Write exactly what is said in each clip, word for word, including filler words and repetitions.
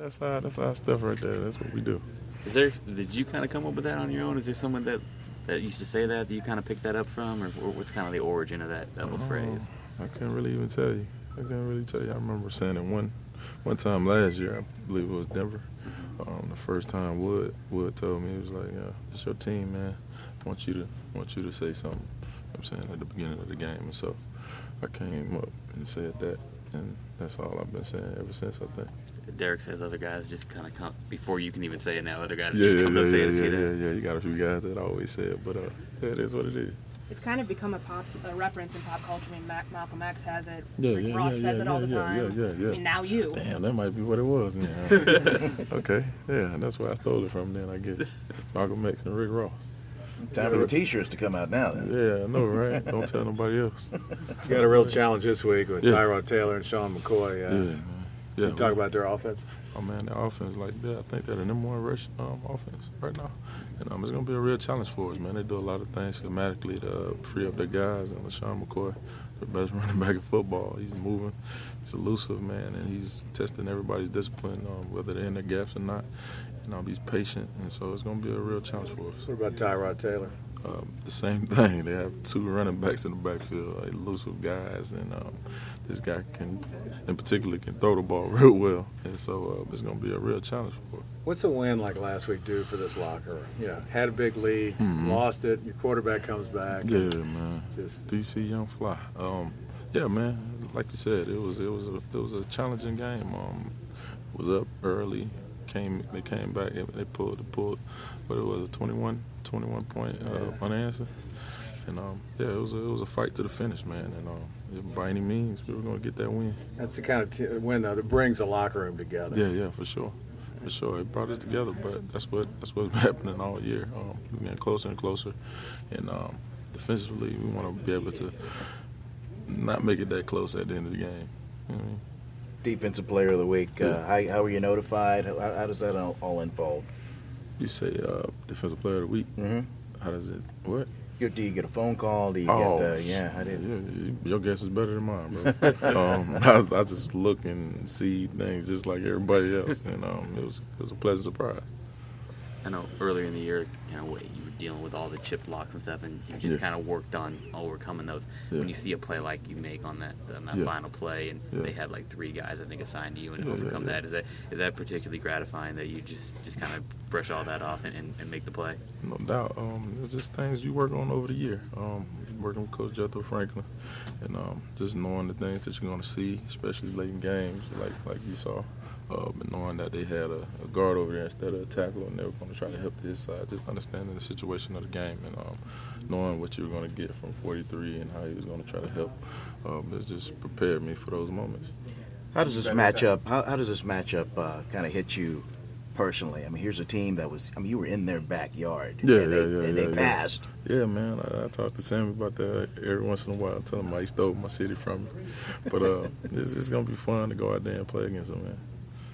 that's our that's our stuff right there. That's what we do. Is there? Did you kind of come up with that on your own? Is there someone that that used to say that that you kind of picked that up from, or, or what's kind of the origin of that, that little Uh, phrase? I can't really even tell you. I can't really tell you. I remember saying it one one time last year. I believe it was Denver. Um, the first time Wood Wood told me, he was like, "Yeah, it's your team, man. I want you to want you to say something." I'm saying at the beginning of the game, and so I came up and said that, and that's all I've been saying ever since, I think. Derek says other guys just kind of come before you can even say it now. Other guys Yeah, just yeah, come yeah, to say yeah, it. yeah, See yeah, that? yeah. You got a few guys that always say it, but uh, yeah, it is what it is. It's kind of become a pop a reference in pop culture. I mean, Mac, Malcolm X has it. Yeah, Rick yeah, Ross yeah, says yeah, it all yeah, the yeah, time. yeah, yeah, yeah. I mean, now you. Damn, that might be what it was. Yeah. Okay, yeah, that's where I stole it from. Then I guess Malcolm X and Rick Ross. Time for the T-shirts to come out now. Then. Yeah, I know, right? Don't tell nobody else. You got a real challenge this week with Yeah. Tyrod Taylor and Sean McCoy. Uh, Yeah, man. Yeah. Can you talk about their offense? Oh man, the offense like that. I think they're the number one rush um, offense right now, and um, it's gonna be a real challenge for us, man. They do a lot of things schematically to uh, free up their guys. And LaShawn McCoy, the best running back in football. He's moving, he's elusive, man, and he's testing everybody's discipline, um, whether they're in their gaps or not. And um, he's patient, and so it's gonna be a real challenge for us. What about Tyrod Taylor? Um, the same thing. They have two running backs in the backfield, like, elusive guys, and um, this guy can, in particular, can throw the ball real well. And so uh, it's going to be a real challenge for us. What's a win like last week do for this locker room? You know, had a big lead, Mm-hmm. lost it, your quarterback comes back. Yeah, man. Just D C Young Fly. Um, yeah, man. Like you said, it was it was a it was a challenging game. Um, was up early, came they came back, they pulled the pulled, but it was a twenty-one point uh, unanswered. And um, yeah, it was a, it was a fight to the finish, man. And um, by any means, we were going to get that win. That's the kind of t- win though, that brings the locker room together. Yeah, yeah, for sure, for sure. It brought us together, but that's what that's what's happening all year. Um, we're getting closer and closer, and um, defensively, we want to be able to not make it that close at the end of the game. You know what I mean? Defensive Player of the Week. Yeah. Uh, how, how were you notified? How, how does that all, all unfold? You say uh, defensive player of the week. Mm-hmm. How does it? What? You, do you get a phone call? Do you Oh, get? Uh, yeah, I did. Yeah, your guess is better than mine, bro. um, I, I just look and see things just like everybody else, and um, it was it was a pleasant surprise. I know earlier in the year, you know, you were dealing with all the chip blocks and stuff, and you just Yeah. kind of worked on overcoming those. Yeah. When you see a play like you make on that on that Yeah. final play, and Yeah. they had like three guys, I think, assigned to you, and Yeah, yeah, overcome yeah. that, is that is that particularly gratifying that you just, just kind of brush all that off and, and, and make the play? No doubt. Um, it's just things you work on over the year. Um, working with Coach Jethro Franklin, and um, just knowing the things that you're going to see, especially late in games, like like you saw. Uh, but knowing that they had a, a guard over there instead of a tackle, and they were going to try to help his side, just understanding the situation of the game, and um, knowing what you were going to get from forty-three and how he was going to try to help, um, it just prepared me for those moments. How does this matchup? How, how does this matchup uh, kind of hit you personally? I mean, here's a team that was. I mean, you were in their backyard. Yeah, and they, yeah, yeah, and they yeah, passed. Yeah, yeah man. I, I talk to Sammy about that every once in a while. I tell him how he stole my city from me. But uh, it's, it's going to be fun to go out there and play against him, man.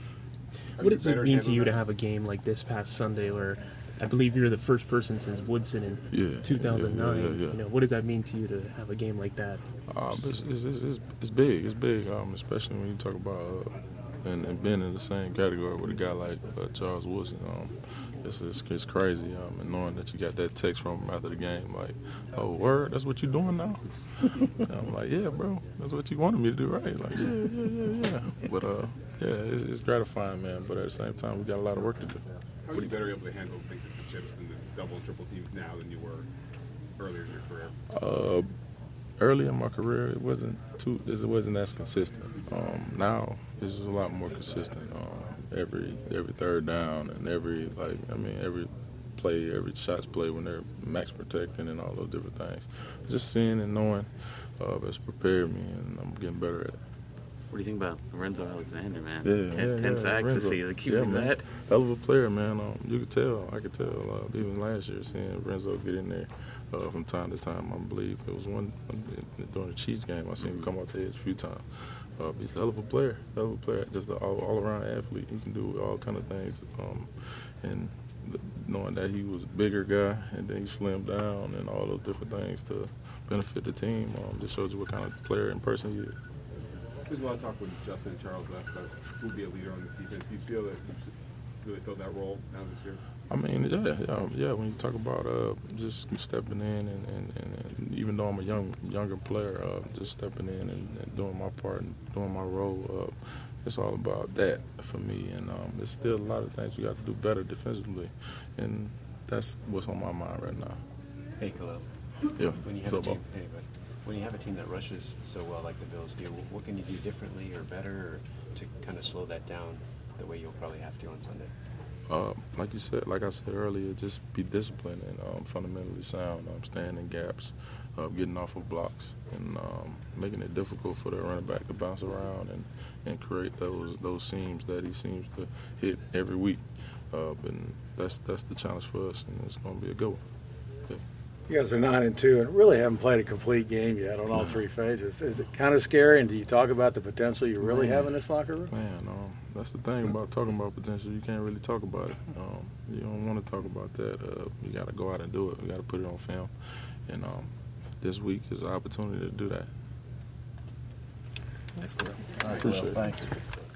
What does it mean to you to have a game like this past Sunday, where I believe you're the first person since Woodson in Yeah, two thousand nine? yeah, yeah, yeah. You know, what does that mean to you to have a game like that? Um, it's, it's, it's, it's, it's big. It's big, um, especially when you talk about uh, and, and being in the same category with a guy like uh, Charles Woodson. Um, it's, it's, it's crazy, um, and knowing that you got that text from him after the game, like, oh, word, that's what you doing now? And I'm like, yeah, bro, that's what you wanted me to do, right? Like, yeah, yeah, yeah, yeah. But, uh, yeah, it's, it's gratifying, man, but at the same time, we got a lot of work to do. How are you better able to handle things like the chips and the double and triple teams now than you were earlier in your career? Uh, early in my career, it wasn't too, it wasn't as consistent. Um, now, this is a lot more consistent. Um, every every third down and every like, I mean, every play, every shot's play when they're max protecting and all those different things. Just seeing and knowing, uh, it's prepared me, and I'm getting better at it. What do you think about Lorenzo Alexander, man? Yeah, ten, yeah, ten yeah. sacks Lorenzo. this season. Keep Yeah, him man. that. Hell of a player, man. Um, you could tell. I could tell. Uh, even last year, seeing Renzo get in there uh, from time to time. I believe it was one during the Chiefs game. I seen him come out the edge a few times. Uh, he's a hell of a player. Hell of a player. Just an all, all-around athlete. He can do all kind of things. Um, and knowing that he was a bigger guy and then he slimmed down and all those different things to benefit the team, um, just shows you what kind of player and person he is. There's a lot of talk when Justin and Charles left about who will be a leader on this defense. Do you feel that you've really filled that role now this year? I mean, yeah, yeah, yeah. When you talk about uh, just stepping in, and, and, and, and even though I'm a young, younger player, uh, just stepping in and, and doing my part and doing my role, uh, it's all about that for me. And um, there's still a lot of things we got to do better defensively, and that's what's on my mind right now. Hey, Khalil. Yeah. When you have What's a up, team, hey, but when you have a team that rushes so well like the Bills do, what can you do differently or better or to kind of slow that down the way you'll probably have to on Sunday? Uh, like you said, like I said earlier, just be disciplined and um, fundamentally sound. Um, staying in gaps, uh, getting off of blocks, and um, making it difficult for the running back to bounce around and, and create those those seams that he seems to hit every week. Uh, and that's that's the challenge for us, and it's going to be a good one. Yeah. You guys are nine and two, and really haven't played a complete game yet on all three phases. Is it kind of scary? And do you talk about the potential you really Man. have in this locker room? Man, um, that's the thing about talking about potential. You can't really talk about it. Um, you don't want to talk about that. Uh, you got to go out and do it. We got to put it on film. And um, this week is an opportunity to do that. All right, Appreciate well, it. thanks.